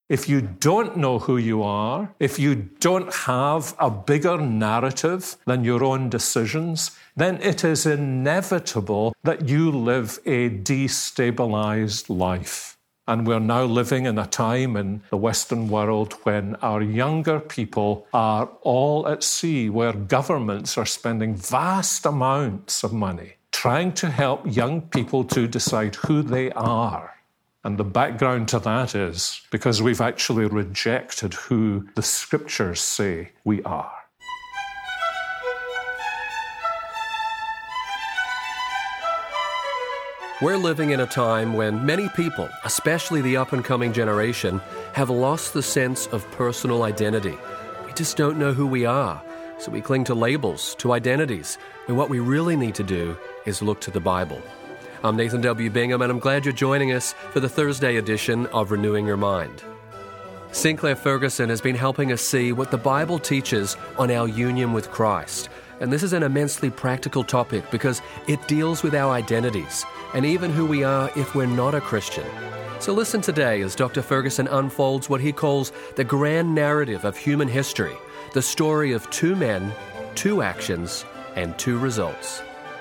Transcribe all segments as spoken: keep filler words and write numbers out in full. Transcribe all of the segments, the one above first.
if you don't know who you are, if you don't have a bigger narrative than your own decisions, then it is inevitable that you live a destabilized life. And we're now living in a time in the Western world when our younger people are all at sea, where governments are spending vast amounts of money trying to help young people to decide who they are. And the background to that is because we've actually rejected who the Scriptures say we are. We're living in a time when many people, especially the up-and-coming generation, have lost the sense of personal identity. We just don't know who we are, so we cling to labels, to identities, when what we really need to do is look to the Bible. I'm Nathan W. Bingham, and I'm glad you're joining us for the Thursday edition of Renewing Your Mind. Sinclair Ferguson has been helping us see what the Bible teaches on our union with Christ. And this is an immensely practical topic because it deals with our identities and even who we are if we're not a Christian. So listen today as Doctor Ferguson unfolds what he calls the grand narrative of human history, the story of two men, two actions, and two results.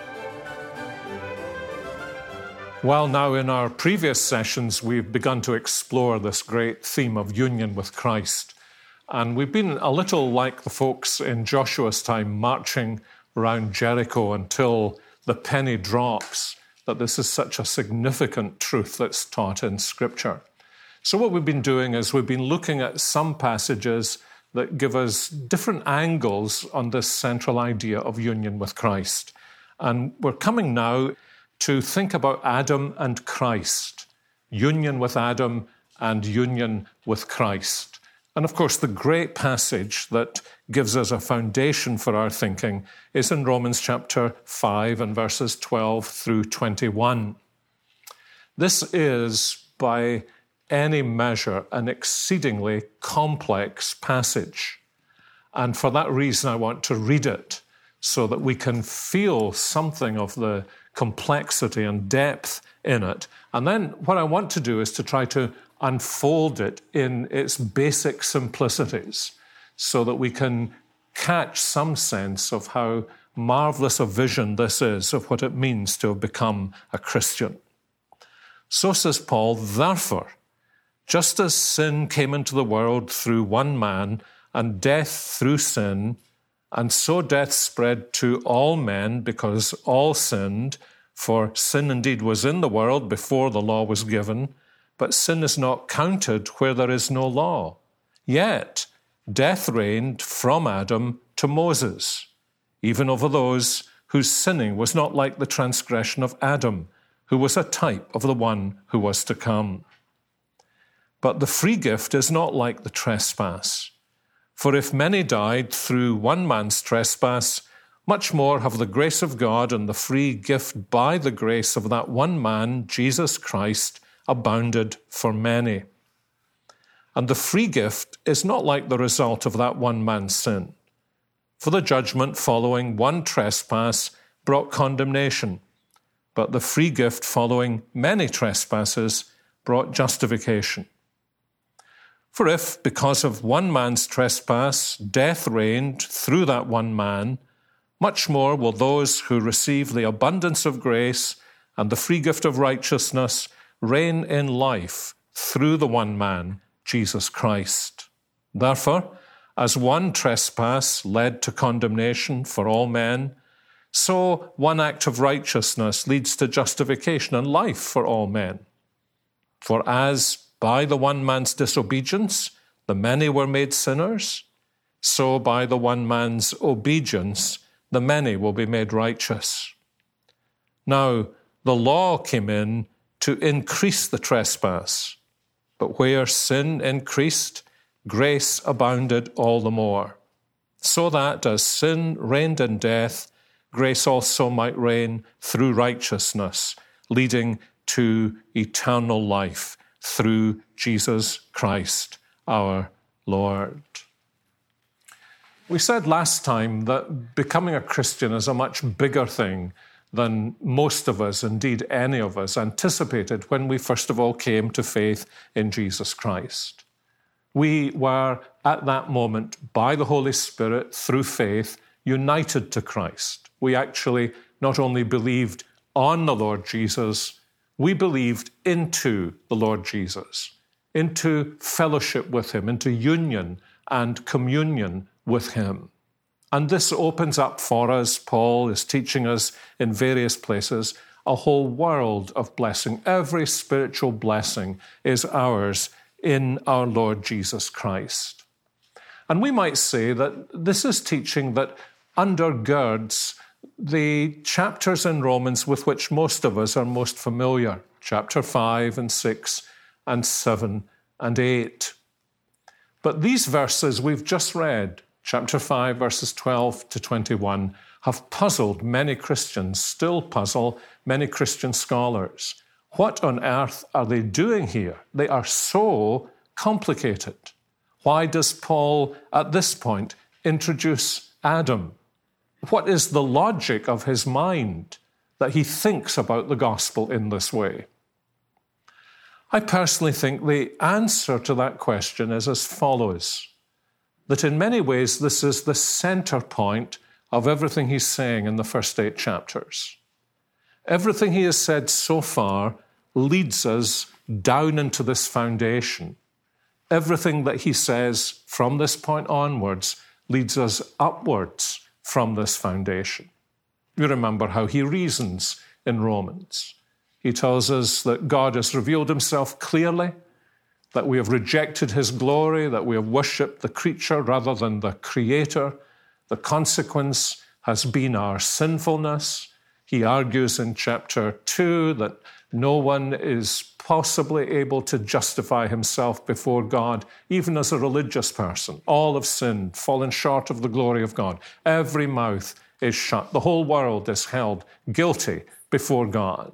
Well, now in our previous sessions, we've begun to explore this great theme of union with Christ. And we've been a little like the folks in Joshua's time, marching around Jericho until the penny drops that this is such a significant truth that's taught in Scripture. So what we've been doing is we've been looking at some passages that give us different angles on this central idea of union with Christ. And we're coming now to think about Adam and Christ, union with Adam and union with Christ. And of course, the great passage that gives us a foundation for our thinking is in Romans chapter five and verses twelve through twenty-one. This is, by any measure, an exceedingly complex passage. And for that reason, I want to read it so that we can feel something of the complexity and depth in it. And then what I want to do is to try to unfold it in its basic simplicities so that we can catch some sense of how marvelous a vision this is of what it means to have become a Christian. So says Paul, therefore, just as sin came into the world through one man and death through sin, and so death spread to all men because all sinned, for sin indeed was in the world before the law was given, but sin is not counted where there is no law. Yet death reigned from Adam to Moses, even over those whose sinning was not like the transgression of Adam, who was a type of the one who was to come. But the free gift is not like the trespass. For if many died through one man's trespass, much more have the grace of God and the free gift by the grace of that one man, Jesus Christ, abounded for many. And the free gift is not like the result of that one man's sin. For the judgment following one trespass brought condemnation, but the free gift following many trespasses brought justification. For if, because of one man's trespass, death reigned through that one man, much more will those who receive the abundance of grace and the free gift of righteousness reign in life through the one man, Jesus Christ. Therefore, as one trespass led to condemnation for all men, so one act of righteousness leads to justification and life for all men. For as by the one man's disobedience the many were made sinners, so by the one man's obedience the many will be made righteous. Now, the law came in to increase the trespass, but where sin increased, grace abounded all the more, so that as sin reigned in death, grace also might reign through righteousness, leading to eternal life through Jesus Christ, our Lord. We said last time that becoming a Christian is a much bigger thing than most of us, indeed any of us, anticipated when we first of all came to faith in Jesus Christ. We were at that moment, by the Holy Spirit, through faith, united to Christ. We actually not only believed on the Lord Jesus, we believed into the Lord Jesus, into fellowship with him, into union and communion with him. And this opens up for us, Paul is teaching us in various places, a whole world of blessing. Every spiritual blessing is ours in our Lord Jesus Christ. And we might say that this is teaching that undergirds the chapters in Romans with which most of us are most familiar, chapter five and six and seven and eight. But these verses we've just read, chapter five, verses twelve to twenty-one, have puzzled many Christians, still puzzle many Christian scholars. What on earth are they doing here? They are so complicated. Why does Paul, at this point, introduce Adam? What is the logic of his mind that he thinks about the gospel in this way? I personally think the answer to that question is as follows, that in many ways this is the center point of everything he's saying in the first eight chapters. Everything he has said so far leads us down into this foundation. Everything that he says from this point onwards leads us upwards from this foundation. You remember how he reasons in Romans. He tells us that God has revealed himself clearly, that we have rejected his glory, that we have worshipped the creature rather than the creator. The consequence has been our sinfulness. He argues in chapter two that no one is possibly able to justify himself before God, even as a religious person. All have sinned, fallen short of the glory of God. Every mouth is shut. The whole world is held guilty before God.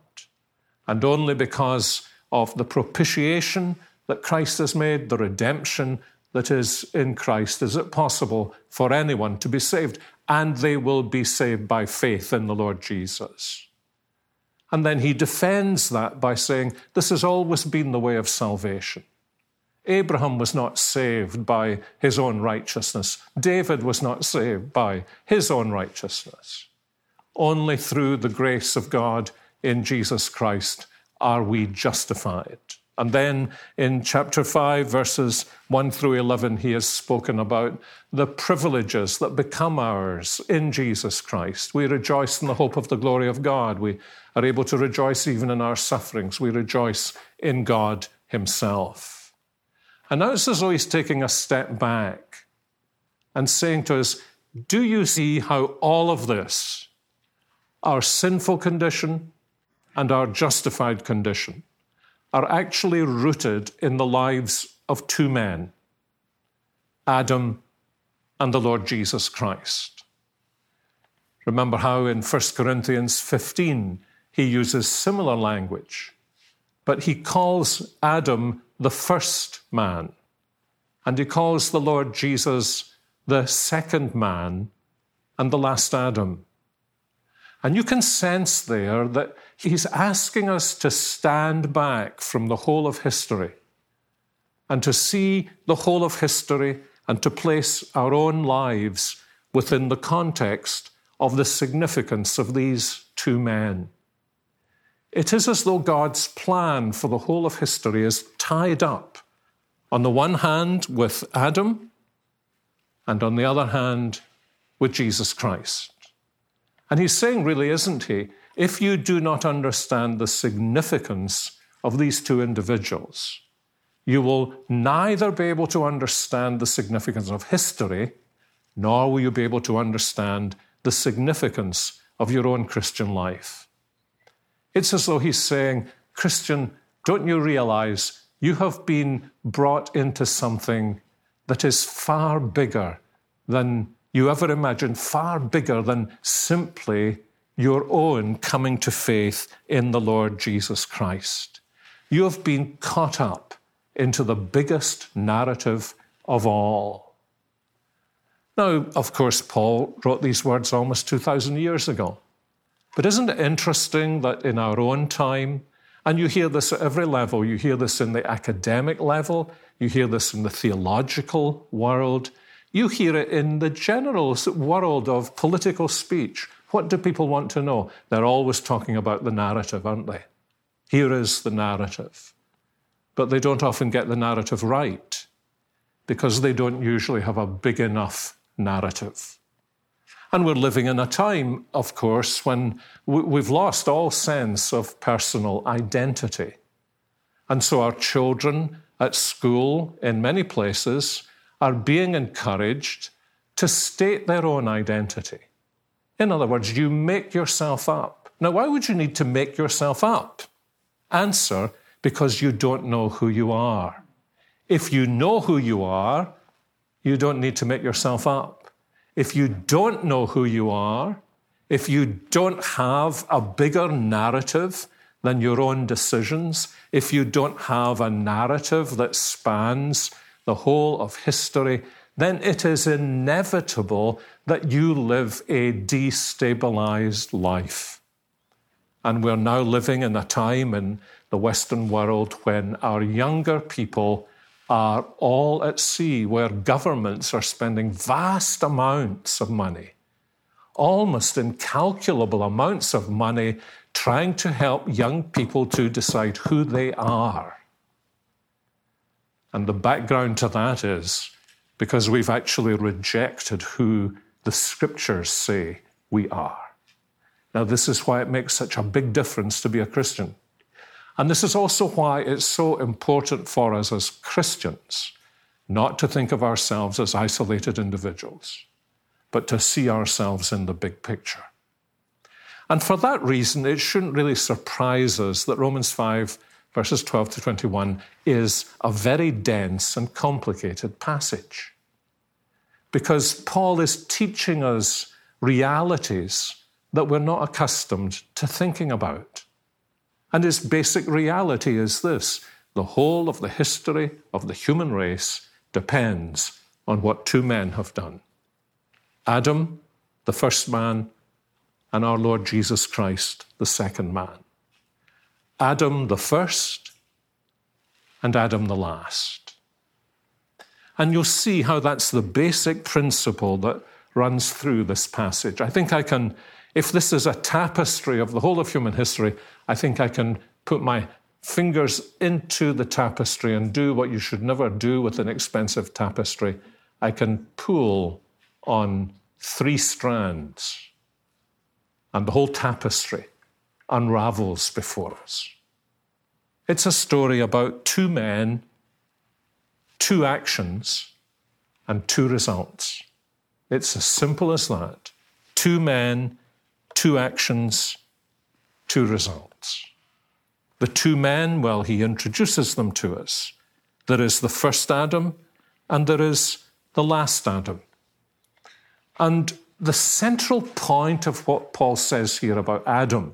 And only because of the propitiation that Christ has made, the redemption that is in Christ, is it possible for anyone to be saved. And they will be saved by faith in the Lord Jesus. And then he defends that by saying, this has always been the way of salvation. Abraham was not saved by his own righteousness. David was not saved by his own righteousness. Only through the grace of God in Jesus Christ are we justified. And then in chapter five, verses one through eleven, he has spoken about the privileges that become ours in Jesus Christ. We rejoice in the hope of the glory of God. We are able to rejoice even in our sufferings. We rejoice in God himself. And now it's as though he's taking a step back and saying to us, do you see how all of this, our sinful condition and our justified condition, are actually rooted in the lives of two men, Adam and the Lord Jesus Christ. Remember how in First Corinthians fifteen, he uses similar language, but he calls Adam the first man, and he calls the Lord Jesus the second man and the last Adam. And you can sense there that he's asking us to stand back from the whole of history and to see the whole of history and to place our own lives within the context of the significance of these two men. It is as though God's plan for the whole of history is tied up, on the one hand with Adam, and on the other hand with Jesus Christ. And he's saying, really, isn't he, if you do not understand the significance of these two individuals, you will neither be able to understand the significance of history, nor will you be able to understand the significance of your own Christian life. It's as though he's saying, Christian, don't you realize you have been brought into something that is far bigger than you ever imagined, far bigger than simply your own coming to faith in the Lord Jesus Christ. You have been caught up into the biggest narrative of all. Now, of course, Paul wrote these words almost two thousand years ago. But isn't it interesting that in our own time, And you hear this at every level. You hear this in the academic level. You hear this in the theological world. You hear it in the general world of political speech. What do people want to know? They're always talking about the narrative, aren't they? Here is the narrative. But they don't often get the narrative right because they don't usually have a big enough narrative. And we're living in a time, of course, when we've lost all sense of personal identity. And so our children at school, in many places, are being encouraged to state their own identity. In other words, you make yourself up. Now, why would you need to make yourself up? Answer, because you don't know who you are. If you know who you are, you don't need to make yourself up. If you don't know who you are, if you don't have a bigger narrative than your own decisions, if you don't have a narrative that spans the whole of history, then it is inevitable that you live a destabilized life. And we're now living in a time in the Western world when our younger people are all at sea, where governments are spending vast amounts of money, almost incalculable amounts of money, trying to help young people to decide who they are. And the background to that is because we've actually rejected who the Scriptures say we are. Now, this is why it makes such a big difference to be a Christian. And this is also why it's so important for us as Christians not to think of ourselves as isolated individuals, but to see ourselves in the big picture. And for that reason, it shouldn't really surprise us that Romans five, verses twelve to twenty-one, is a very dense and complicated passage. Because Paul is teaching us realities that we're not accustomed to thinking about. And his basic reality is this: the whole of the history of the human race depends on what two men have done. Adam, the first man, and our Lord Jesus Christ, the second man. Adam the first, and Adam the last. And you'll see how that's the basic principle that runs through this passage. I think I can, if this is a tapestry of the whole of human history, I think I can put my fingers into the tapestry and do what you should never do with an expensive tapestry. I can pull on three strands, and the whole tapestry unravels before us. It's a story about two men, two actions, and two results. It's as simple as that. Two men, two actions, two results. The two men, well, he introduces them to us. There is the first Adam, and there is the last Adam. And the central point of what Paul says here about Adam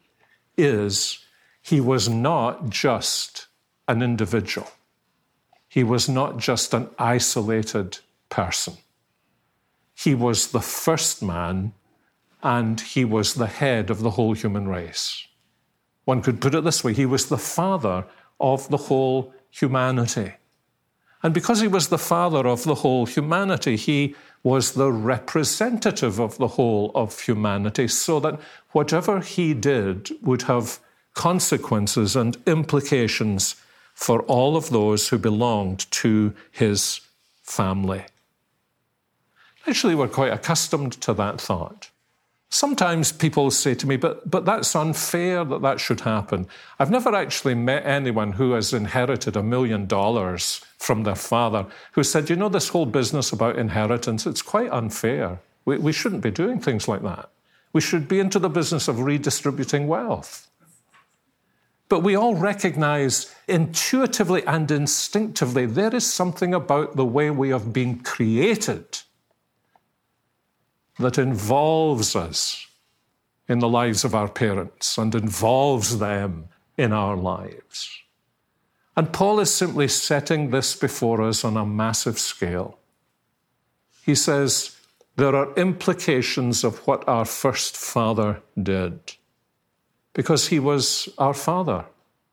is he was not just an individual. He was not just an isolated person. He was the first man, and he was the head of the whole human race. One could put it this way: he was the father of the whole humanity. And because he was the father of the whole humanity, he was the representative of the whole of humanity, so that whatever he did would have consequences and implications for all of those who belonged to his family. Actually, we're quite accustomed to that thought. Sometimes people say to me, but, but that's unfair that that should happen. I've never actually met anyone who has inherited a million dollars from their father who said, you know, this whole business about inheritance, it's quite unfair. We, we shouldn't be doing things like that. We should be into the business of redistributing wealth. But we all recognize intuitively and instinctively there is something about the way we have been created that involves us in the lives of our parents and involves them in our lives. And Paul is simply setting this before us on a massive scale. He says there are implications of what our first father did, because he was our father.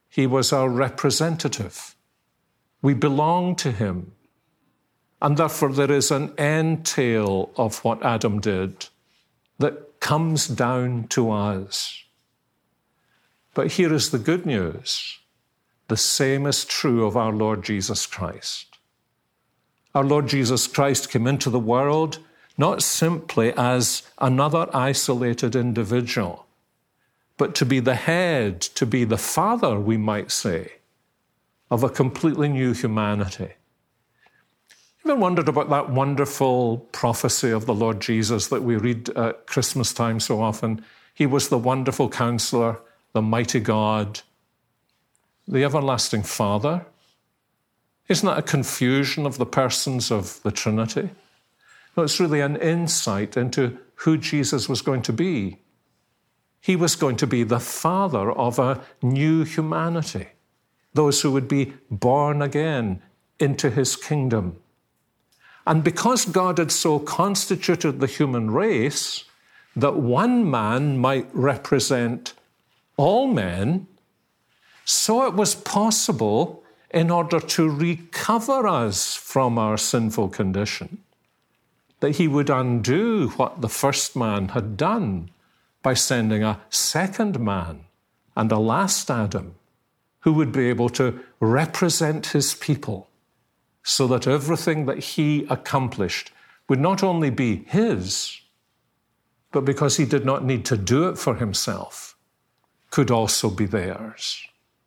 He was our representative. We belong to him. And therefore there is an entail of what Adam did that comes down to us. But here is the good news. The same is true of our Lord Jesus Christ. Our Lord Jesus Christ came into the world not simply as another isolated individual, but to be the head, to be the father, we might say, of a completely new humanity. Ever wondered about that wonderful prophecy of the Lord Jesus that we read at Christmas time so often? He was the wonderful counselor, the mighty God, the everlasting Father. Isn't that a confusion of the persons of the Trinity? No, it's really an insight into who Jesus was going to be. He was going to be the Father of a new humanity, those who would be born again into his kingdom. And because God had so constituted the human race that one man might represent all men, so it was possible, in order to recover us from our sinful condition, that he would undo what the first man had done by sending a second man and a last Adam who would be able to represent his people, so that everything that he accomplished would not only be his, but because he did not need to do it for himself, could also be theirs.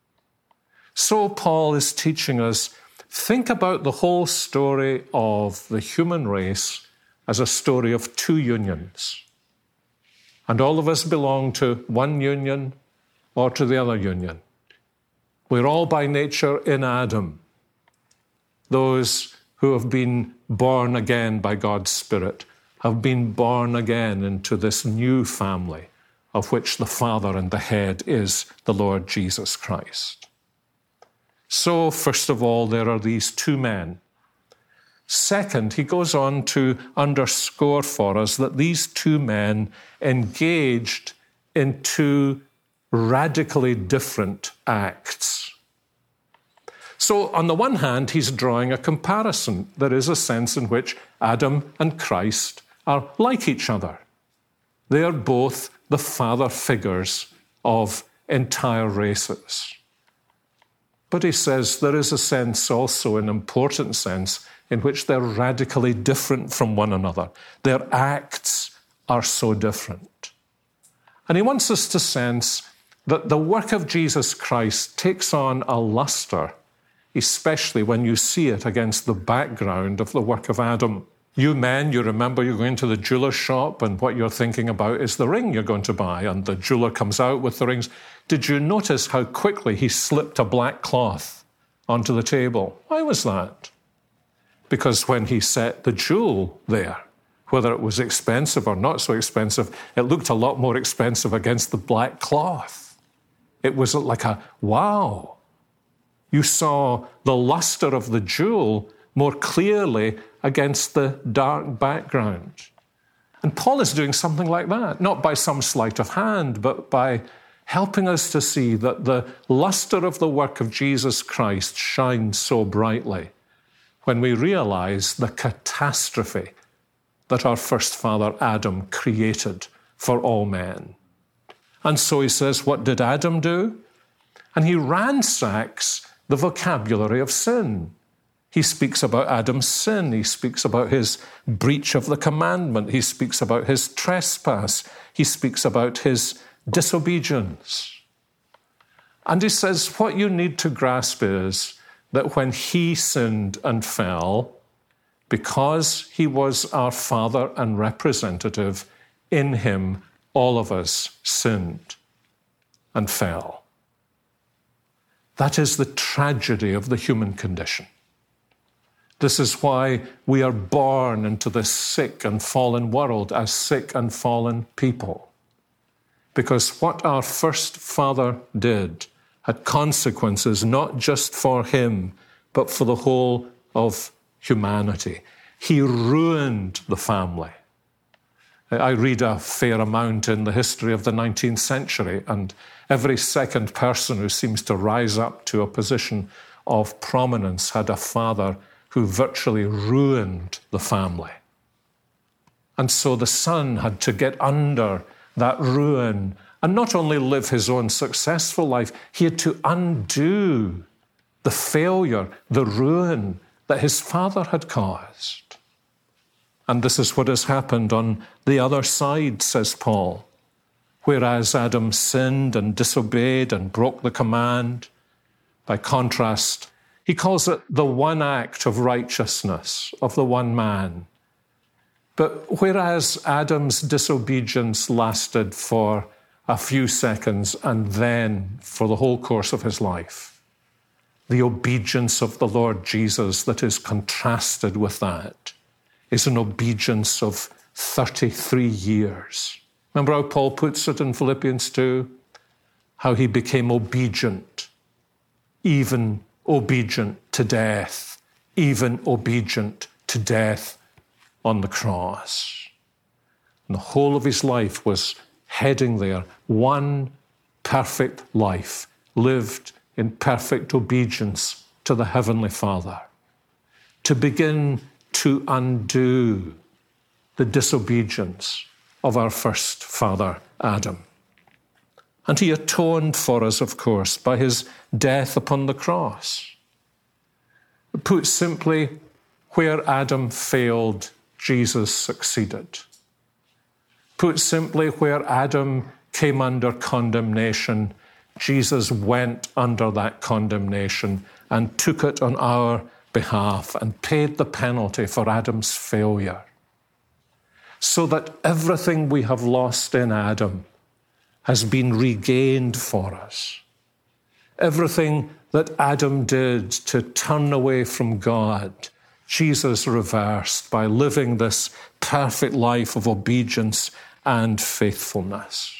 So Paul is teaching us, think about the whole story of the human race as a story of two unions. And all of us belong to one union or to the other union. We're all by nature in Adam. Those who have been born again by God's Spirit have been born again into this new family of which the Father and the head is the Lord Jesus Christ. So, first of all, there are these two men. Second, he goes on to underscore for us that these two men engaged in two radically different acts. So, on the one hand, he's drawing a comparison. There is a sense in which Adam and Christ are like each other. They are both the father figures of entire races. But he says there is a sense also, an important sense, in which they're radically different from one another. Their acts are so different. And he wants us to sense that the work of Jesus Christ takes on a luster, especially when you see it against the background of the work of Adam. You men, you remember you're going to the jeweler's shop and what you're thinking about is the ring you're going to buy, and the jeweler comes out with the rings. Did you notice how quickly he slipped a black cloth onto the table? Why was that? Because when he set the jewel there, whether it was expensive or not so expensive, it looked a lot more expensive against the black cloth. It was like a, wow. You saw the luster of the jewel more clearly against the dark background. And Paul is doing something like that, not by some sleight of hand, but by helping us to see that the luster of the work of Jesus Christ shines so brightly when we realize the catastrophe that our first father Adam created for all men. And so he says, what did Adam do? And he ransacks the vocabulary of sin. He speaks about Adam's sin. He speaks about his breach of the commandment. He speaks about his trespass. He speaks about his disobedience. And he says, what you need to grasp is that when he sinned and fell, because he was our father and representative, in him all of us sinned and fell. That is the tragedy of the human condition. This is why we are born into this sick and fallen world as sick and fallen people. Because what our first father did had consequences not just for him, but for the whole of humanity. He ruined the family. I read a fair amount in the history of the nineteenth century, and every second person who seems to rise up to a position of prominence had a father who virtually ruined the family. And so the son had to get under that ruin and not only live his own successful life, he had to undo the failure, the ruin that his father had caused. And this is what has happened on the other side, says Paul. Whereas Adam sinned and disobeyed and broke the command, by contrast, he calls it the one act of righteousness of the one man. But whereas Adam's disobedience lasted for a few seconds and then for the whole course of his life, the obedience of the Lord Jesus that is contrasted with that is an obedience of thirty-three years. Remember how Paul puts it in Philippians two? How he became obedient, even obedient to death, even obedient to death on the cross. And the whole of his life was heading there, one perfect life, lived in perfect obedience to the Heavenly Father, to begin to undo the disobedience of our first father, Adam. And he atoned for us, of course, by his death upon the cross. Put simply, where Adam failed, Jesus succeeded. Put simply, where Adam came under condemnation, Jesus went under that condemnation and took it on our behalf and paid the penalty for Adam's failure, so that everything we have lost in Adam has been regained for us. Everything that Adam did to turn away from God, Jesus reversed by living this perfect life of obedience and faithfulness.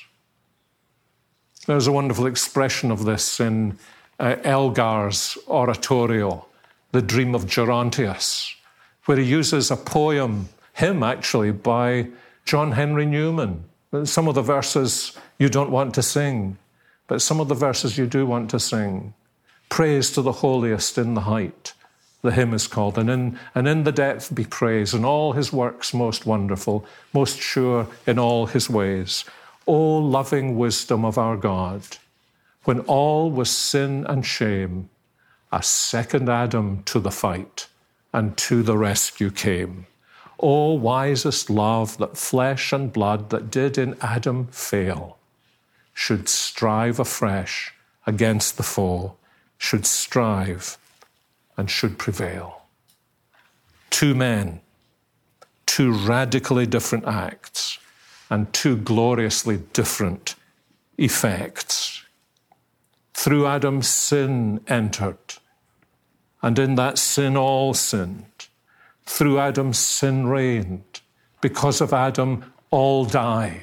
There's a wonderful expression of this in uh, Elgar's oratorio, The Dream of Gerontius, where he uses a poem, hymn actually, by John Henry Newman. Some of the verses you don't want to sing, but some of the verses you do want to sing. Praise to the holiest in the height, the hymn is called, and in, and in the depth be praise, and all his works most wonderful, most sure in all his ways. O loving wisdom of our God, when all was sin and shame, a second Adam to the fight, and to the rescue came. O wisest love that flesh and blood that did in Adam fail, should strive afresh against the foe, should strive and should prevail. Two men, two radically different acts, and two gloriously different effects. Through Adam, sin entered, and in that sin all sinned. Through Adam, sin reigned. Because of Adam, all died.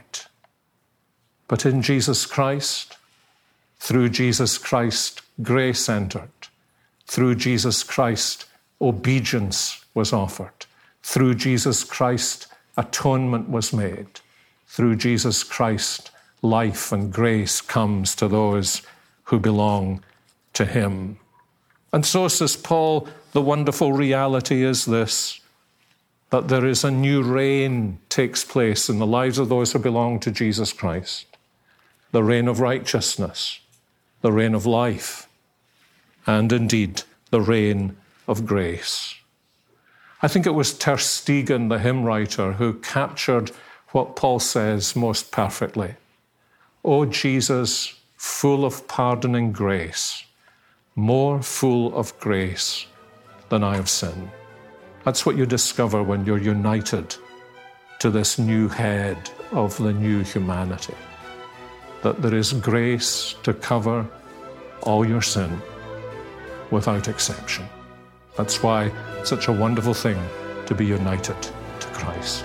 But in Jesus Christ, through Jesus Christ, grace entered. Through Jesus Christ, obedience was offered. Through Jesus Christ, atonement was made. Through Jesus Christ, life and grace comes to those who belong to him. And so, says Paul, the wonderful reality is this, that there is a new reign takes place in the lives of those who belong to Jesus Christ. The reign of righteousness, the reign of life, and indeed the reign of grace. I think it was Ter Stegen, the hymn writer, who captured what Paul says most perfectly. O Jesus, full of pardoning grace, more full of grace than I have sinned. That's what you discover when you're united to this new head of the new humanity, that there is grace to cover all your sin without exception. That's why it's such a wonderful thing to be united to Christ.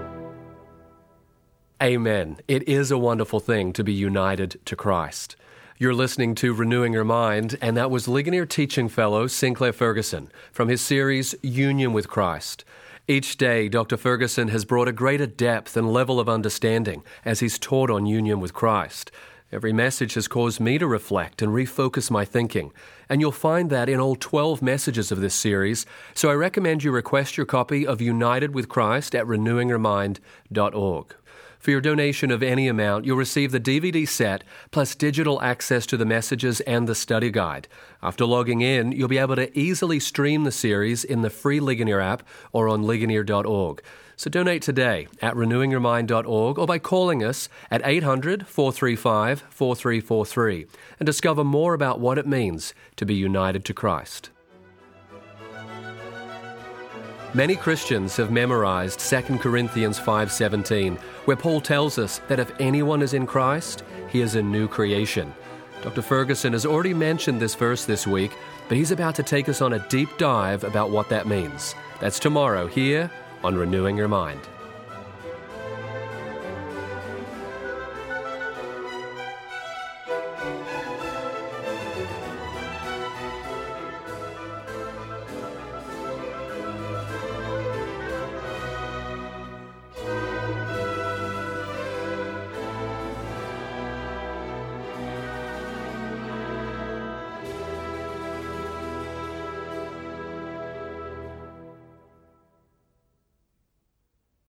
Amen. It is a wonderful thing to be united to Christ. You're listening to Renewing Your Mind, and that was Ligonier Teaching Fellow Sinclair Ferguson from his series Union with Christ. Each day, Doctor Ferguson has brought a greater depth and level of understanding as he's taught on union with Christ. Every message has caused me to reflect and refocus my thinking, and you'll find that in all twelve messages of this series, so I recommend you request your copy of United with Christ at renewing your mind dot org. For your donation of any amount, you'll receive the D V D set plus digital access to the messages and the study guide. After logging in, you'll be able to easily stream the series in the free Ligonier app or on ligonier dot org. So donate today at renewing your mind dot org or by calling us at eight hundred, four three five, four three four three and discover more about what it means to be united to Christ. Many Christians have memorized Second Corinthians five seventeen, where Paul tells us that if anyone is in Christ, he is a new creation. Doctor Ferguson has already mentioned this verse this week, but he's about to take us on a deep dive about what that means. That's tomorrow here on Renewing Your Mind.